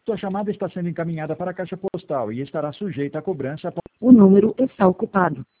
Sua chamada está sendo encaminhada para a caixa postal e estará sujeita a cobrança. O número está ocupado.